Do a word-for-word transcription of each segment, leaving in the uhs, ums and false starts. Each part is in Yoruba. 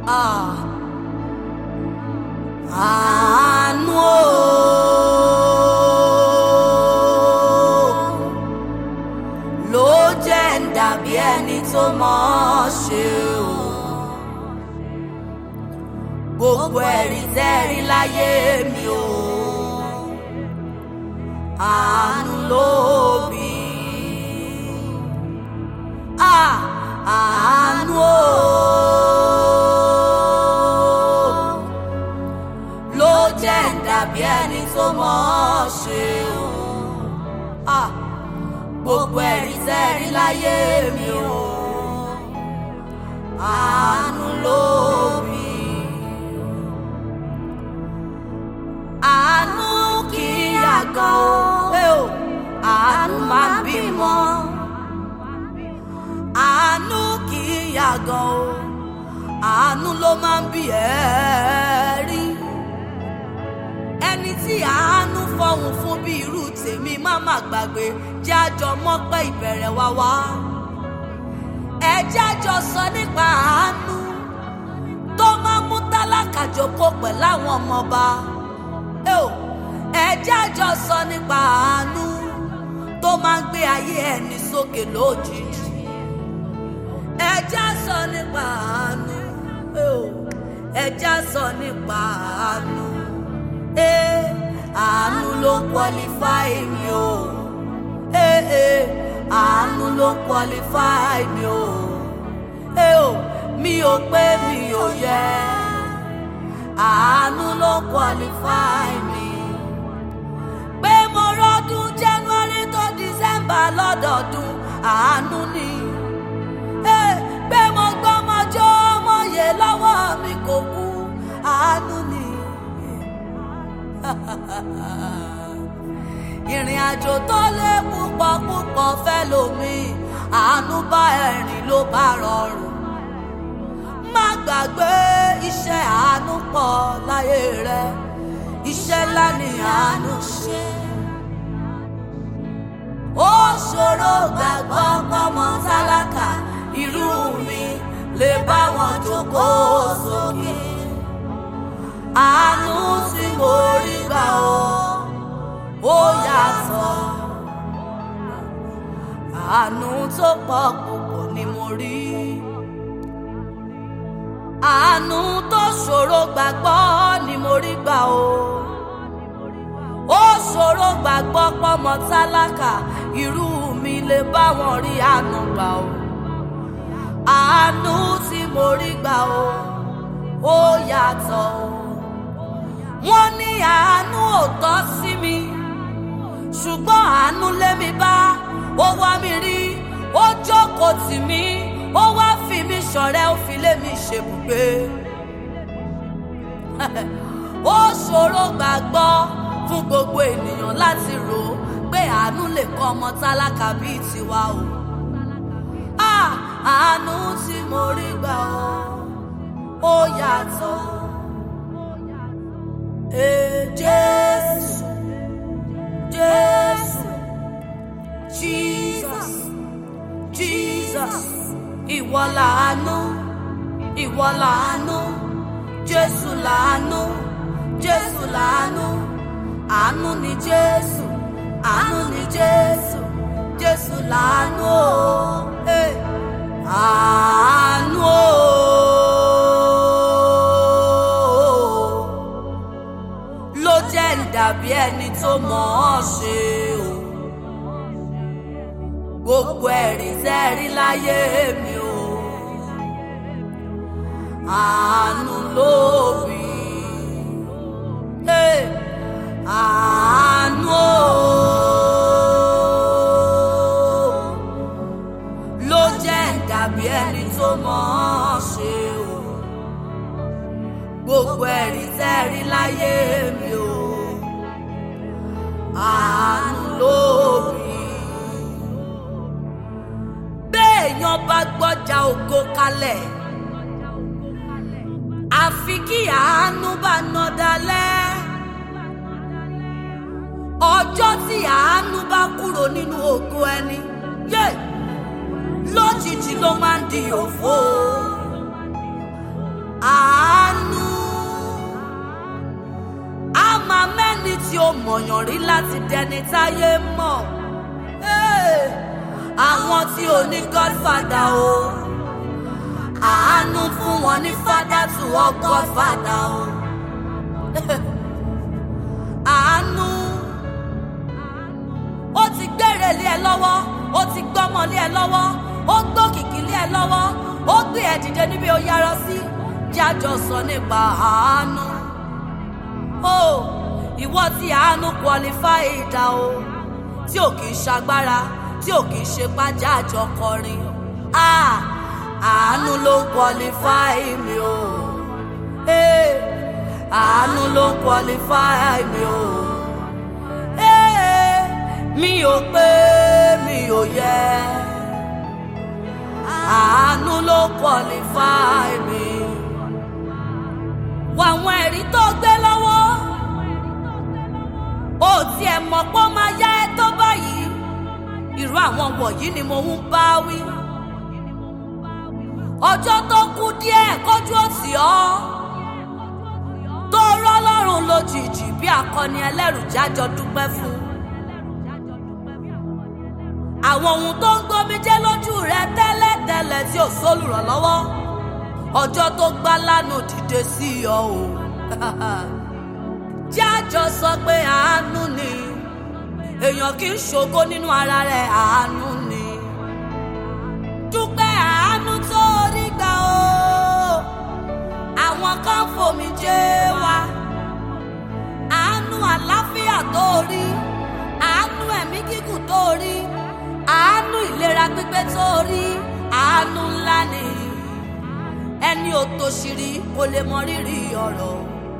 Ah, àánú o, ló jẹ́ ń dàbí ẹni tó mọ̀ ọ́ ṣe o. Gbogbo ẹ̀rí tẹ́rí láyé mi o, àánú ló bí. Ah, àánú o, ló jẹ́ ń dàbí ẹni tó mọ̀ ọ́ ṣe o. Ah, gbogbo ẹ̀rí tẹ́rí láyé mi o, àánú ló bí. Àánú kì í yàgàn o, àánú máa ń bímọ. Àánú kì í yàgàn o, àánú ló máa ń bí ẹ̀rí. Ẹni tí àánú fọhùn fún bí irú tèmi má má gbàgbé, jẹ́ àjọ mọ́pẹ́ ìbẹ̀rẹ̀ wa wá. Ẹ jẹ́ àjọ sọ nípa àánú tó máa mú tálákà jókòó pẹ̀lú àwọn ọmọọba. Ẹ jẹ́ àjọ sọ nípa àánú tó máa ń gbé ayé ẹni sókè lójijì. Ẹ jẹ́ sọ nípa àánú, ẹ jẹ́ sọ nípa àánú. Àánú ló ń qualify mi o, àánú ló ń qualify mi o. Mi ò pé mi ò yẹ, àánú ló ń qualify mi. Pé mo rọ́dún January tó December lọ́dọọdún, àánú ni. Pé mo gbọ́mọjọ́ ọmọye lọ́wọ́ mi kò kú, àánú ni. Ìrìn àjò tó lé púpọ̀ púpọ̀ fẹ́ lómi, àánú bá ẹ̀rìn ló bá rọrùn. Má gbàgbé iṣẹ́ àánú pọ̀ láyé rẹ, iṣẹ́ ńlá ni àánú ṣe. Ó ṣòro gbàgbọ́ pọ́mọ tálákà irú mi lè bá wọn jókòó sókè. Àánú tí mo rí gbà ó, ó yàtọ̀. Àánú tó pọ̀ púpọ̀ ni mo rí. Àánú tó ṣòro gbàgbọ́ ni mo rí gbà ó. Ó ṣòro gbàgbọ́ pọ́mọ tálákà irú mi lè bá wọn rí àánú gbà ó. Àánú tí mo rí gbà ó, ó yàtọ̀. Wọ́n ní àánú ò tọ́ sí mi, ṣùgbọ́n àánú lé mi bá. Ó wá mi rí, ó jókòó tì mí, ó wá fi mí ṣọ̀rẹ́, ó fi lé mi ṣebùgbé. Ó ṣòro gbàgbọ́ fún gbogbo ènìyàn láti rò pé àánú lè kọ́ ọmọ tálákà bíi tiwa o. Ah, àánú tí mo rí gbà ó, ó yàtọ̀. Ee Jésù, Jésù, Jesus, Jesus, ìwọ làánú, ìwọ làánú, Jésù làánú, Jésù làánú. Àánú ni Jésù, àánú ni Jésù, Jésù làánú o. Hey. Àánú o, ló jẹ́ ń dàbí ẹni tó mọ̀ ọ́ ṣe o. Gbogbo ẹ̀rí tẹ́rí láyé mi o, àánú ló bí. Hey. Àánú o, ló jẹ́ ń dàbí ẹni tó mọ̀ ọ́ ṣe o. Gbogbo ẹ̀rí tẹ́rí láyé mi o, àánú ló bí. Béèyàn bá gbọ́jà ògo kalẹ̀, àfi kí àánú bá nà dalẹ̀. Ọjọ́ tí àánú bá kúrò nínú ògo ẹni, lójijì ló máa ń di òfo. àánú á máa mẹ́ni tí ó mọ̀yàn rí láti dẹni táyé mọ̀. Hey! Àwọn tí ò ní godfather o, àánú fún wọn ní father to all godfather o. Àánú ó ti gbére lé ẹ lọ́wọ́, ó ti gbọ́mọ lé ẹ lọ́wọ́, ó gbókìkí lé ẹ lọ́wọ́, ó gbé ẹ dìde níbi ó yarọ sí. Jájọ sọ nípa àánú. Ó ìwọ tí àánú qualify dà o, tí ò kì í ṣagbára, tí ò kì í ṣe pàjájọ kọrin. Ah, àánú ló ń qualify mi o. Hey, àánú ló ń qualify mi o. Hey, mi ò pé mi ò yẹ. Àánú ló ń qualify mi. Wà àwọn ẹ̀rí tó gbé lọ́wọ́. Ó tiẹ̀ mọ̀ pé ó máa yá ẹ tó báyìí. Irú àwọn wọ̀nyí ni mo ń bá wí. Ọjọ́ tó kù díẹ̀ kójú ó tì ọ́. Tó rọ́ lọ́rùn lójijì bí akọni ẹlẹ́rù jájọ dúpẹ́ fún. Àwọn ohun tó ń gbomijé lójú rẹ tẹ́lẹ̀tẹ́lẹ̀ tí ò sólùrànlọ́wọ́. Ọjọ́ tó gbá lánàá dìde sí ọ o. Jájọ sọ pé àánú ni. Èèyàn kì í ṣògo nínú ara rẹ̀, àánú ni. Dúpẹ́ àánú tó rí gbà o. Àwọn kan fòmijé wa. Àánú àlàáfíà tó rí. Àánú ẹ̀mí gígùn tó rí. Àánú ìlera pípé tó rí. Àánú ńlá ni. Ẹni ò tòṣìrí kò lè mọ rírì ọ̀rọ̀.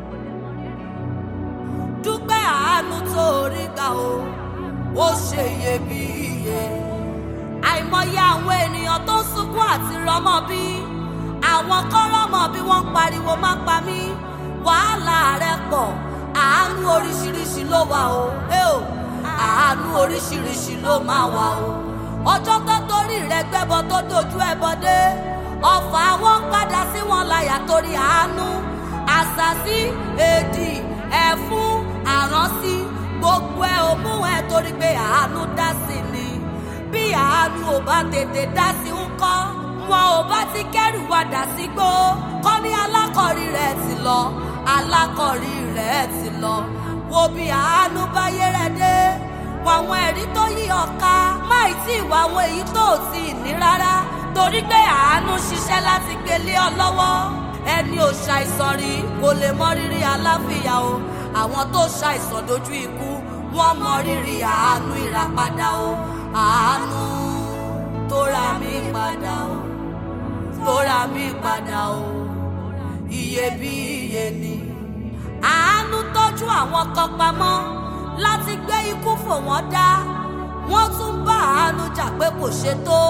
Dúpẹ́ àánú tó rí gbà o. Ó ṣe iyebíye. Àìmọye àwọn ènìyàn tó ń sunkún àti rọmọ bí. Àwọn kan rọmọ bí wọ́n ń pariwo má pa mí. Wàhálà rẹ̀ pọ̀. Àánú oríṣiríṣi ló wà o. Àánú oríṣiríṣi ló máa wà o. Ọjọ́ tó torí rẹ̀ gbẹ́bọ tó dojú ẹbọ dé. Ọfà wọn padà sí wọn láyà torí àánú. Àṣàsí, èdì, ẹ̀fún, àránsí, gbogbo ẹ̀ ò mú ẹ torí pé àánú dá sí ni. Bí àánú ò bá tètè dá sí ń kọ́, wọn ò bá ti kẹ́rù wa dà sí gbó. Kọ́ ní alákọ̀rí rẹ̀ ti lọ, alákọ̀rí rẹ̀ ti lọ. Wo bí àánú bá yé rẹ̀ dé. Wàwọn ẹ̀rí tó yí ọ̀ka, máì tí ìwà àwọn èyí tó ò tí ì ní rárá. Torí pé àánú ṣiṣẹ́ láti gbélé ọ lọ́wọ́. Ẹni ò ṣàìsàn rí kò lè mọ rírì àlàáfíà o. Àwọn tó ṣàìsàn dojú ikú wọ́n mọ rírì àánú ìràpadà o. Àánú tó ra mí padà o, tó ra mí padà o. Iyebíye ni. Àánú tọ́jú àwọn kan pamọ́ láti gbé ikú fò wọ́n dá. Wọ́n tún bá àánú jà pé kò ṣe tó.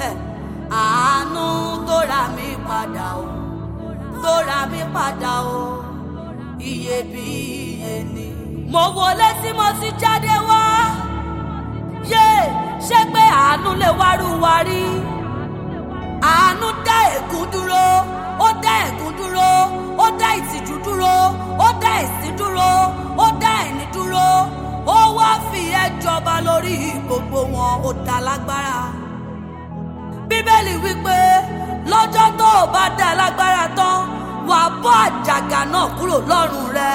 Àánú tó ra mí padà o, tó ra mí padà o. Iyebíye ni. Mo wọlé tí mo ti jáde wá. Yé ṣé pé àánú lè wárú wa rí. Àánú dá ègún dúró, ó dá ègún dúró, ó dá ìtìjú dúró, ó dá ìsín dúró, ó dá ẹ̀ní dúró. Ó wá fi ẹ́ jọba lórí gbogbo wọn, ó dá lágbára. Bíbélì wípé lọ́jọ́ tó o bá dá lágbára tán, wàá bọ́ àjàgà náà kúrò lọ́rùn rẹ.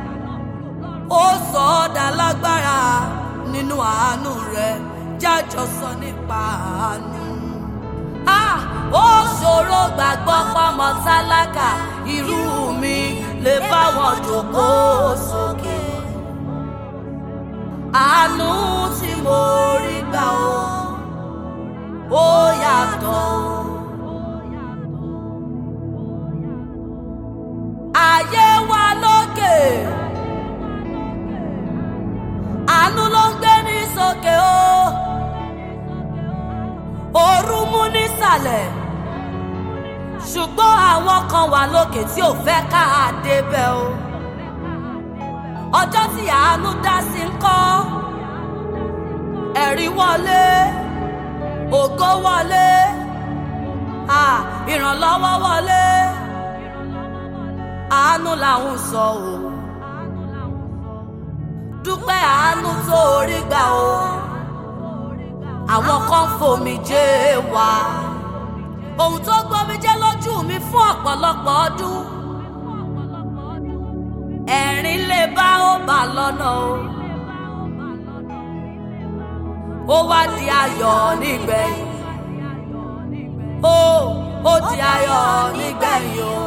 Ó sọ ọ́ dá lágbára nínú àánú rẹ. Jájọ sọ nípa àánú. Ah, ó ṣòro gbàgbọ́ pọ́mọ tálákà irú mi lè bá wọn jókòó sókè. Àánú tí mo rí gbà o, ó yàtọ̀ o. Ayé wa lókè, àánú ló ń gbé ní sókè o. Òru mú nísàlẹ̀, ṣùgbọ́n àwọn kan wà lókè tí ò fẹ́ ká débẹ̀ o. Ọjọ́ tí àánú dá sí ń kọ́, ẹ̀rí wọlé, ògo wọlé, ìrànlọ́wọ́ wọlé. àánú làwọn sọ o dúpẹ́ àánú tó rí gbà o àwọn kan fòmijé wá ohun tó gbomijé lójú mi fún ọ̀pọ̀lọpọ̀ ọdún ẹ̀rín lè bá ó bà lọ́nà o ó wá di ayọ̀ nígbẹ̀yìn ó ó di ayọ̀ nígbẹ̀yìn o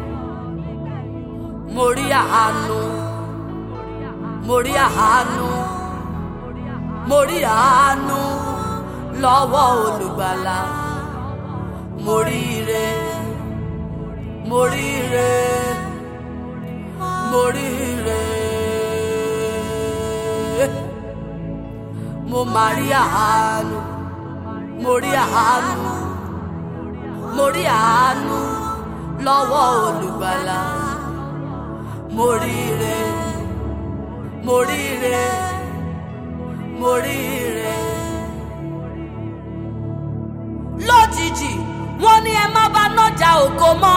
mo rí àánú mo rí àánú mo rí àánú lọ́wọ́ olùgbàlà mo rí ire mo rí ire mo rí ire mo máa rí àánú mo rí àánú mo rí àánú lọ́wọ́ olùgbàlà mo rí ire mo rí ire mo rí ire. lójijì wọ́n ní ẹ má bá nájà ògo mọ́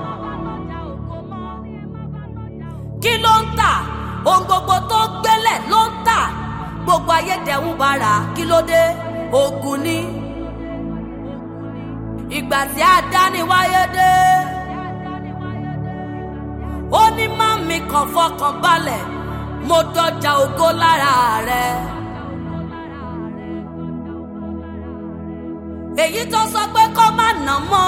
kí ló ń tà ohun gbogbo tó gbélẹ̀ ló ń tà gbogbo ayédèrú bára kí ló dé ogun ní ìgbà tí àdániwáyé dé ó ní má mi kàn fọkàn balẹ̀ mo dọjà ògo lára rẹ èyí tó sọ pé kó má nà mọ́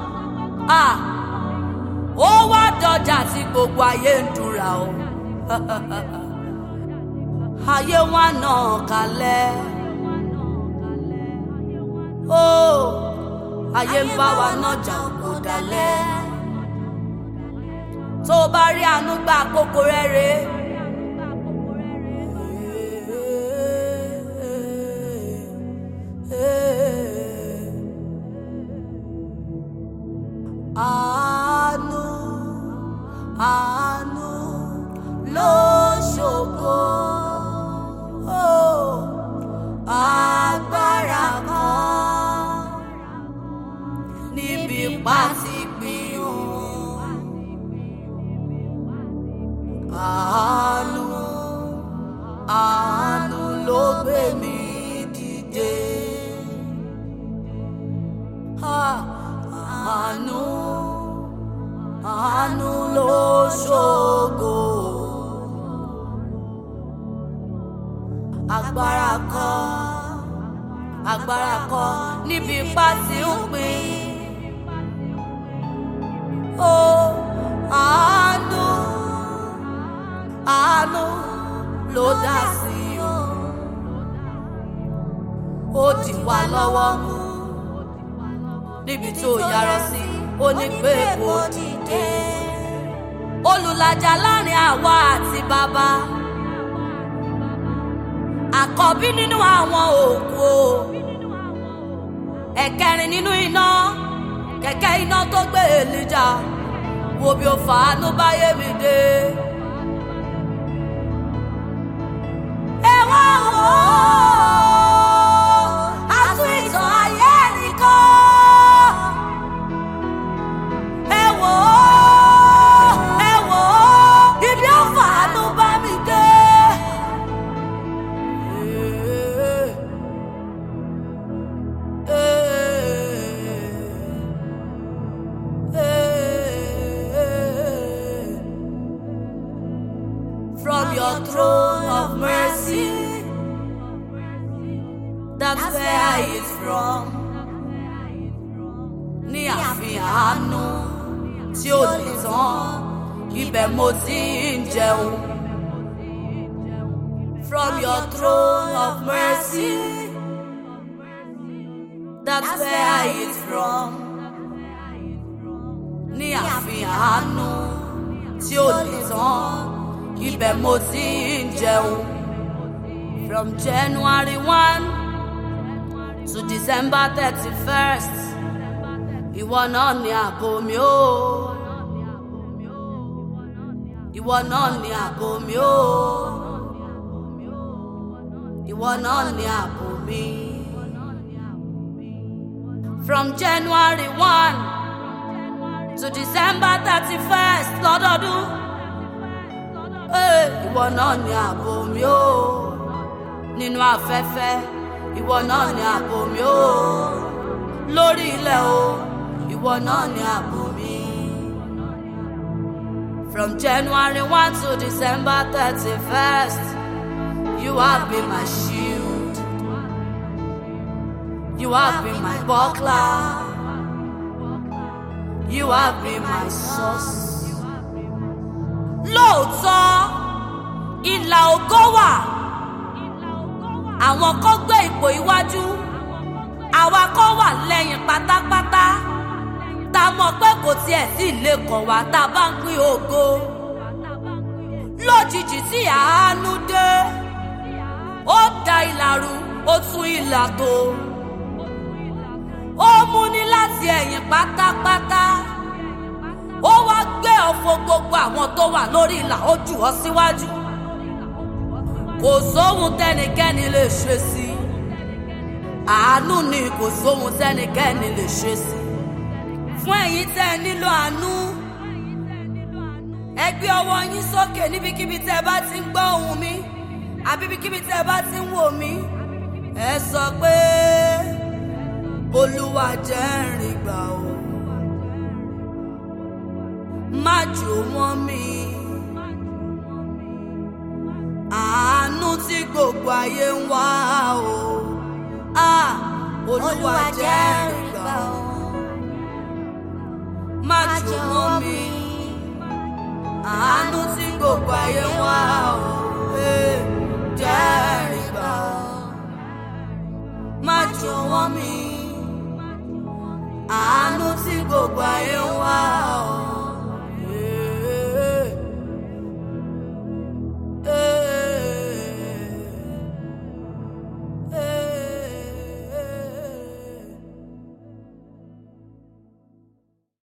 ó wá dọjà tí gbogbo ayé ń dúra o ayé wa náà kalẹ̀ ó ayé ń bá wa nájà ògo dalẹ̀ tó o bá rí àánú gbà àkókò rẹ̀ rèé. Àánú, àánú ló ṣògo, oh, agbára kan níbi pàṣípìrò. Àánú, àánú ló gbé mi dìde. Àánú, àánú ló ṣògo. Agbára kan, agbára kan níbi ipá tí ń pín. Ó àánú, àánú ló dá sí o. Ó dì wá lọ́wọ́ mú níbi tó yarọ sí ó ní pé kò dìde. Olùlàjà láàrin àwa àti bàbá, àkọ́bí nínú àwọn òkú, ẹ̀kẹrin nínú iná, kẹ̀kẹ́ iná tó gbé Èlíjà, wo bí ó fàánú báyé mi dé. Ẹ wá wò ó, a tún ìtàn ayé nìkan. Ẹ wò ó, ẹ wò ó, ibi ó fàánú bá mi dé. From your throne of mercy, that's where it's from. Ní àfihàn àánú tí ó lè tán, ibẹ̀ mo ti ń jẹun. From your throne of mercy, that's where it's from. Ní àfihàn àánú tí ó lè tán, ibẹ̀ mo ti ń jẹun. From January first to December thirty-first, ìwọ náà ni ààbò mi o. Ìwọ náà ni ààbò mi o. Ìwọ náà ni ààbò mi. From January first to December thirty-first lọ́dọọdún. Ìwọ náà ni ààbò mi o, nínú afẹ́fẹ́ ìwọ náà ni ààbò mi o, lórí ilẹ̀ o ìwọ náà ni ààbò mi. From January first to December thirty-first, you have been my shield, you have been my buckler, you have been my source. Lóòótọ́ ìlà ògo wà, àwọn kan gbé ipò iwájú, àwa kan wà lẹ́yìn pátápátá, tá mọ̀ pé kò tiẹ̀ sí ilé kan wá tá a bá ń pín ògo. Lójijì tí àánú dé, ó da ìlà rú, ó tún ìlà tò, ó mú ní láti ẹ̀yìn pátápátá, ó wá gbé ọ̀fọ̀ gbogbo àwọn tó wà lórí ìlà, ó jù ọ́ síwájú. Kò sóhun tẹ́nikẹ́ni lè ṣe sí, àánú ni kò sóhun tẹ́nikẹ́ni lè ṣe sí. Fún ẹ̀yin tẹ́ ẹ nílò àánú, ẹ gbé ọwọ́ yín sókè níbikíbi tẹ́ ẹ bá ti ń gbọ́ ohùn mi, àbí ibikíbi tẹ́ ẹ bá ti ń wò mí. Ẹ sọ pé Olúwa jẹ́ n rí gbà o, má jò wọ́n mi. Àánú tí gbogbo ayé ń wá o, ah, Olúwa jẹ́ n rí gbà o, má jò wọ́n mi. Àánú tí gbogbo ayé ń wá o, eh, jẹ́ n rí gbà o, má jò wọ́n mi. Àánú tí gbogbo ayé